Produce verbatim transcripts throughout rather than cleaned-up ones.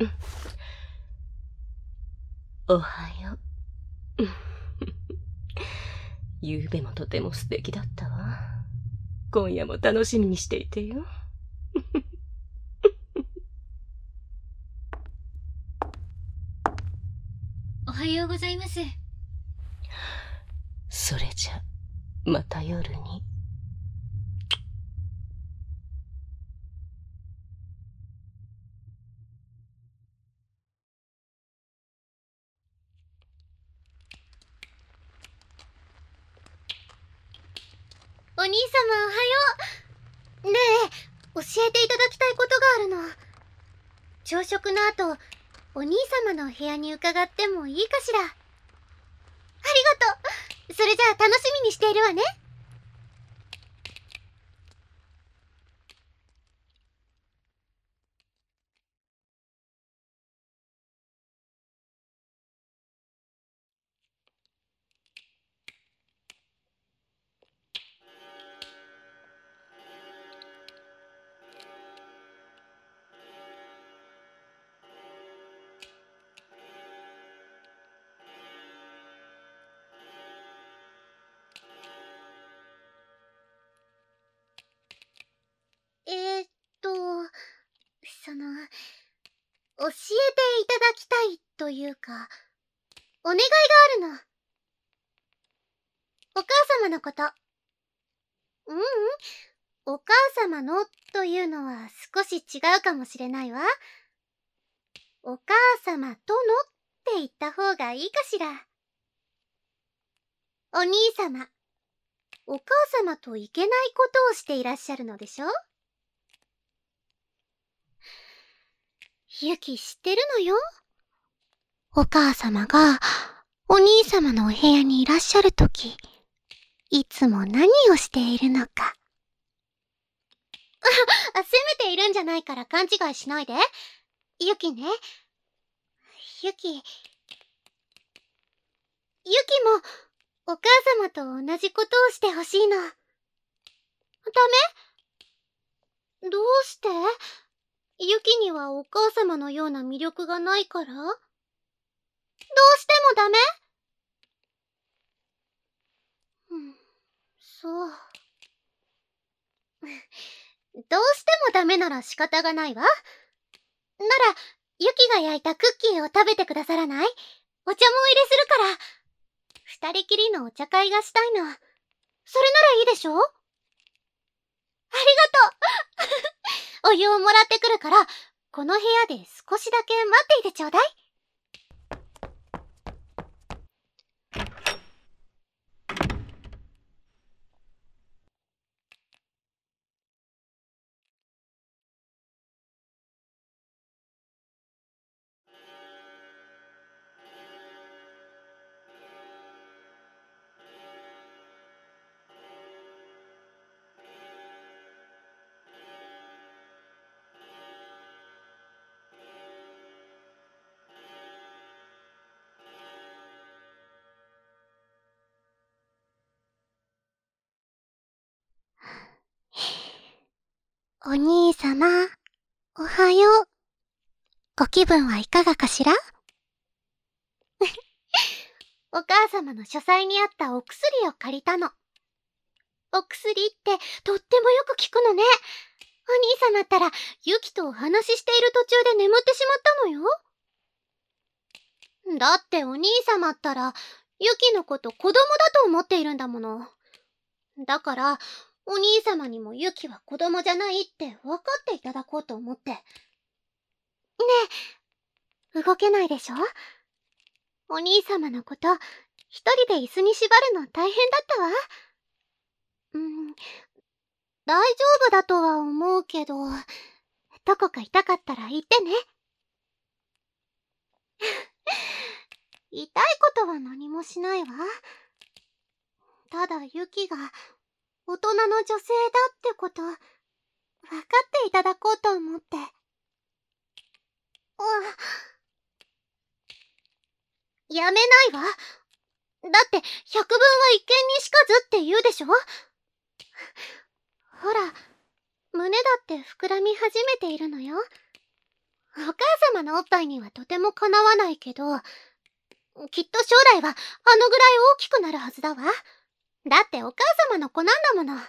おはよう。夕べもとても素敵だったわ。今夜も楽しみにしていてよ。 おはようございます。 それじゃ、また夜に。 お兄様おはよう。ねえ、教えていただきたいことがあるの。朝食の後、お兄様のお部屋に伺ってもいいかしら。ありがとう。それじゃあ楽しみにしているわね。えーっと、その、教えていただきたいというか、お願いがあるの。お母様のこと。ううん、お母様のというのは少し違うかもしれないわ。お母様とのって言った方がいいかしら。お兄様、お母様といけないことをしていらっしゃるのでしょ？ユキ知ってるのよ。お母様がお兄様のお部屋にいらっしゃるとき、いつも何をしているのか。あ、責めているんじゃないから勘違いしないで。ユキね。ユキ。ユキもお母様と同じことをしてほしいの。ダメ？どうして？ユキにはお母様のような魅力がないから？どうしてもダメ？うん、そう。どうしてもダメなら仕方がないわ。なら、ユキが焼いたクッキーを食べてくださらない？お茶もお入れするから。二人きりのお茶会がしたいの。それならいいでしょ？ありがとう。お湯をもらってくるから、この部屋で少しだけ待っていてちょうだい。お兄様、おはよう。ご気分はいかがかしら？お母様の書斎にあったお薬を借りたの。お薬ってとってもよく効くのね。お兄様ったらユキとお話ししている途中で眠ってしまったのよ。だってお兄様ったらユキのこと子供だと思っているんだもの。だからお兄様にもユキは子供じゃないって分かっていただこうと思って。ねえ、動けないでしょ？お兄様のこと一人で椅子に縛るの大変だったわ。うん、大丈夫だとは思うけど、どこか痛かったら言ってね。痛いことは何もしないわ。ただユキが大人の女性だってこと、分かっていただこうと思って。やめないわ。だって百聞は一見にしかずって言うでしょ？ほら、胸だって膨らみ始めているのよ。 お母様のおっぱいにはとてもかなわないけど、きっと将来はあのぐらい大きくなるはずだわ。だってお母様の子なんだもの。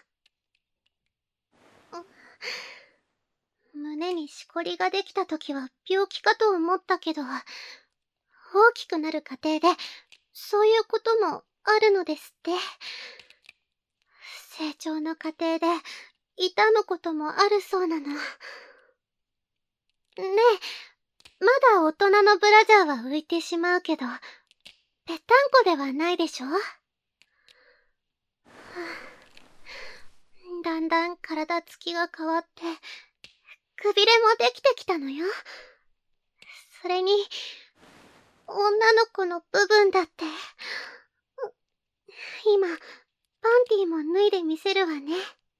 胸にしこりができた時は病気かと思ったけど、大きくなる過程でそういうこともあるのですって。成長の過程で痛むこともあるそうなの。ねえ、まだ大人のブラジャーは浮いてしまうけど、ぺったんこではないでしょ。だんだん体つきが変わって、くびれもできてきたのよ。それに、女の子の部分だって。今、パンティーも脱いでみせるわね。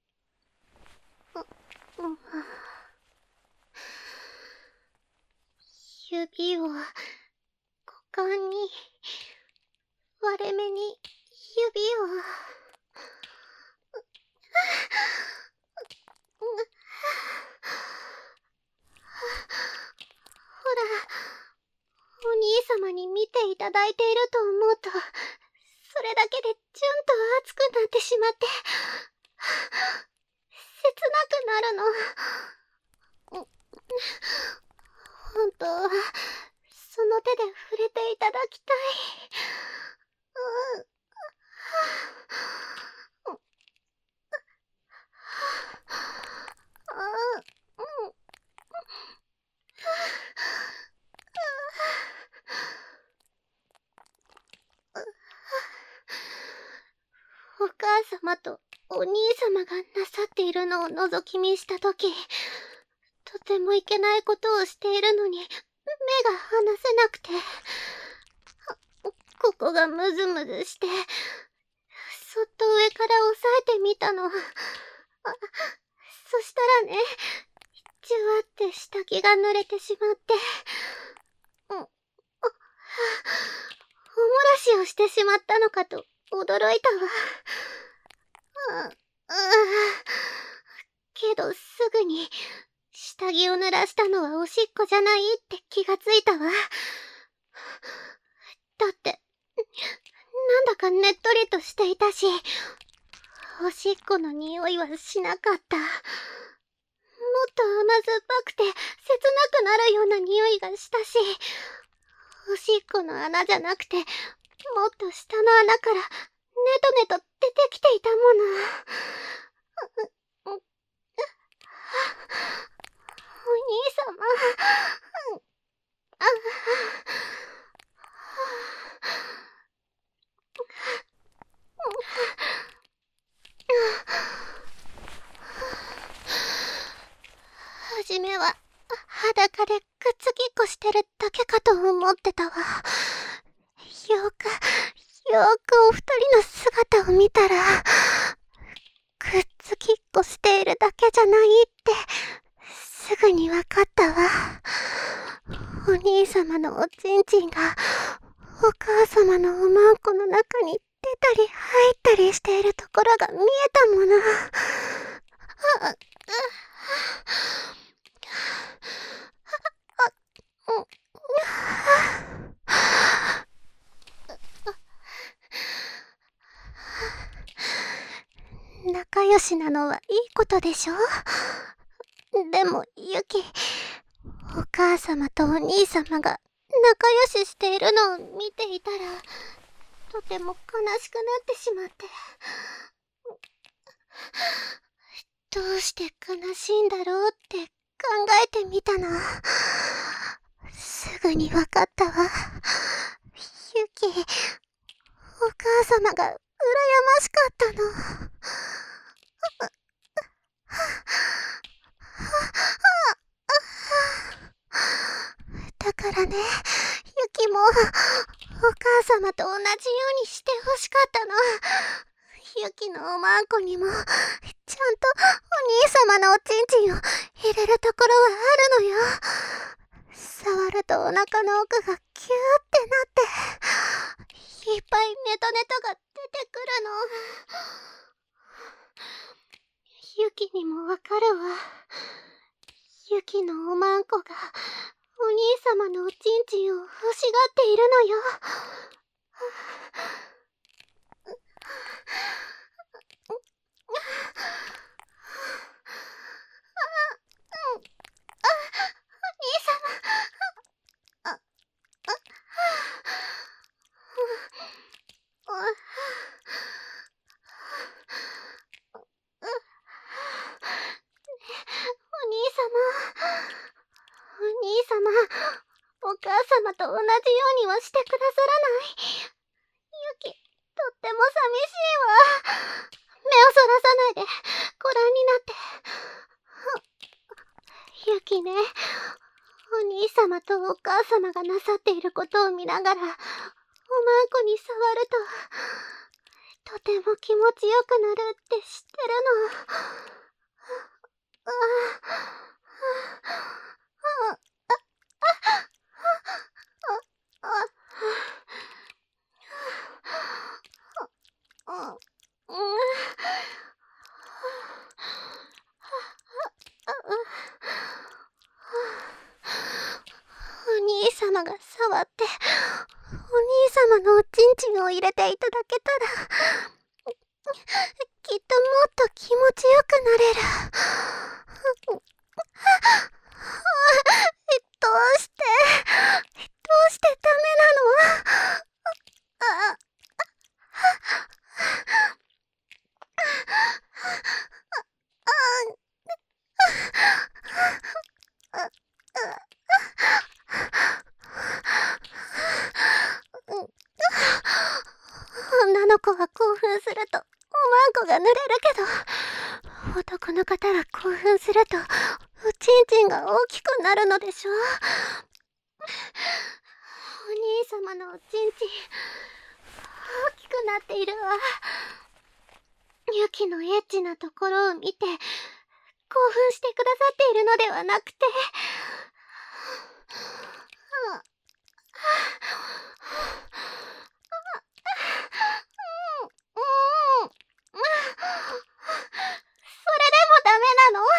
指を、股間に、割れ目に指を。ほら、お兄様に見ていただいていると思うと、それだけでジュンと熱くなってしまって、切なくなるの。本当は、その手で触れていただきたい。うんお母様とお兄様がなさっているのを覗き見したとき、とてもいけないことをしているのに目が離せなくて、ここがムズムズして、そっと上から押さえてみたの。そしたらね、じゅわって下着が濡れてしまって、お、お漏らしをしてしまったのかと驚いたわ。う、うけどすぐに、下着を濡らしたのはおしっこじゃないって気がついたわ。だって、なんだかねっとりとしていたし、おしっこの匂いはしなかった。もっと甘酸っぱくて切なくなるような匂いがしたし、おしっこの穴じゃなくて、もっと下の穴からネトネト出てきていたもの。お兄様。あはじめは裸でくっつきっこしてるだけかと思ってたわ。よく、よーくお二人の姿を見たら、くっつきっこしているだけじゃないってすぐにわかったわ。お兄様のおちんちんがお母様のおまんこの中に出たり入ったりしているところが見えたもの。あ、あ、仲良しなのはいいことでしょ。でもユキ、お母様とお兄様が仲良ししているのを見ていたらとても悲しくなってしまって、どうして悲しいんだろうって考えてみたの。すぐにわかったわ。ユキ、お母様が羨ましかったの。だからね、ユキもお母様と同じようにしてほしかったの。ユキのおまんこにもちゃんとお兄様のおちんちんを入れるところはあるのよ。触るとお腹の奥がキューってなって、いっぱいネトネトが出てくるの。ユキにもわかるわ。ユキのおまんこが兄様のおちんちんを欲しがっているのよ。お母様と同じようにはしてくださらない。ユキ、とっても寂しいわ。目をそらさないで、ご覧になって。ユキね、お兄様とお母様がなさっていることを見ながら、おまんこに触ると、とても気持ちよくなるって知ってるの。ああ、お兄様が触って、お兄様のおちんちんを入れていただけたら、きっともっと気持ちよくなれる。どうして、どうしてダメなの？あ、女の子は興奮するとおまんこが濡れるけど、男の方は興奮するとおちんちんが大きくなるのでしょ。お兄様のおちんちん大きくなっているわ。ユキのエッチなところを見て興奮してくださっているのではなくて、それでもダメなの？お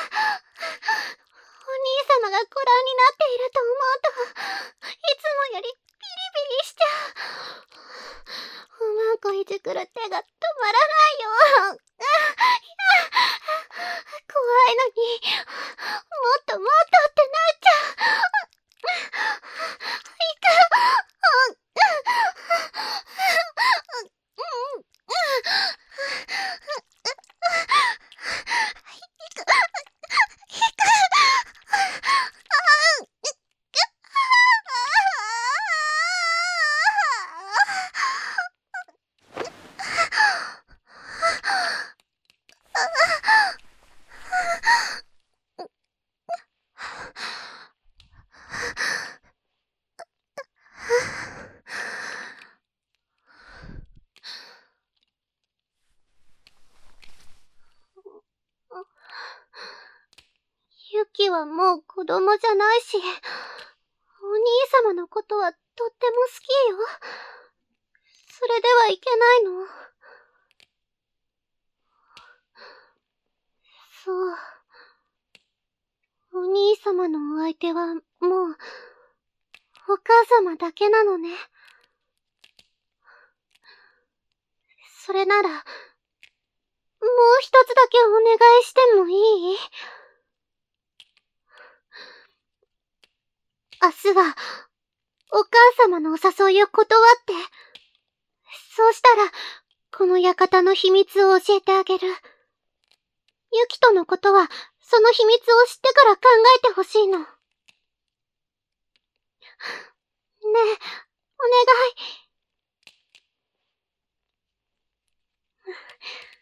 兄様がご覧になっていると思うと、いつもよりビリビリしちゃう。おまんこいじくる手が止まらないよ。怖いのに、もっともっとってなっちゃう。いかん。ユキはもう子供じゃないし、お兄様のことはとっても好きよ。それではいけないの？そう。お兄様のお相手はもう、お母様だけなのね。それなら、もう一つだけお願いしてもいい？明日は、お母様のお誘いを断って、そうしたら、この館の秘密を教えてあげる。ユキとのことは、その秘密を知ってから考えてほしいの。ねえ、お願い。